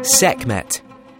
Sekhmet.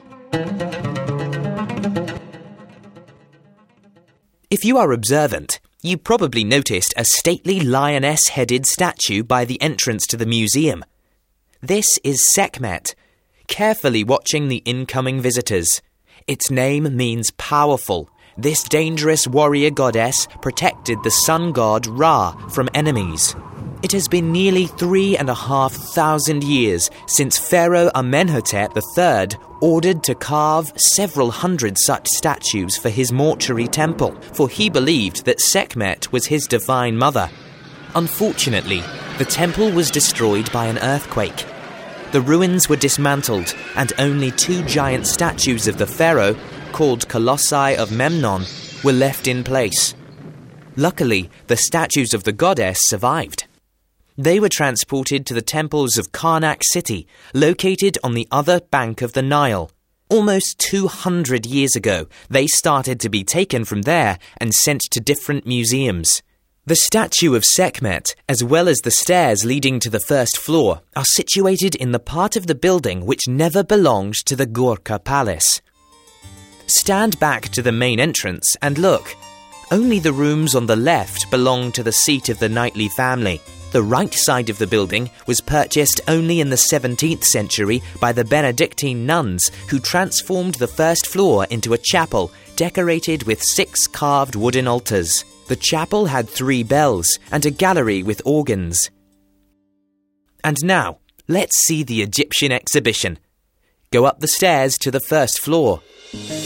If you are observant, you probably noticed a stately lioness-headed statue by the entrance to the museum. This is Sekhmet, carefully watching the incoming visitors. Its name means powerful. This dangerous warrior goddess protected the sun god Ra from enemies. It has been nearly 3,500 years since Pharaoh Amenhotep III ordered to carve several hundred such statues for his mortuary temple, for he believed that Sekhmet was his divine mother. Unfortunately, the temple was destroyed by an earthquake. The ruins were dismantled, and only 2 giant statues of the pharaoh, called Colossi of Memnon, were left in place. Luckily, the statues of the goddess survived. They were transported to the temples of Karnak city, located on the other bank of the Nile. Almost 200 years ago, they started to be taken from there and sent to different museums. The statue of Sekhmet, as well as the stairs leading to the first floor, are situated in the part of the building which never belonged to the Gorka Palace. Stand back to the main entrance and look. Only the rooms on the left belong to the seat of the knightly family. The right side of the building was purchased only in the 17th century by the Benedictine nuns, who transformed the first floor into a chapel decorated with 6 carved wooden altars. The chapel had 3 bells and a gallery with organs. And now, let's see the Egyptian exhibition. Go up the stairs to the first floor.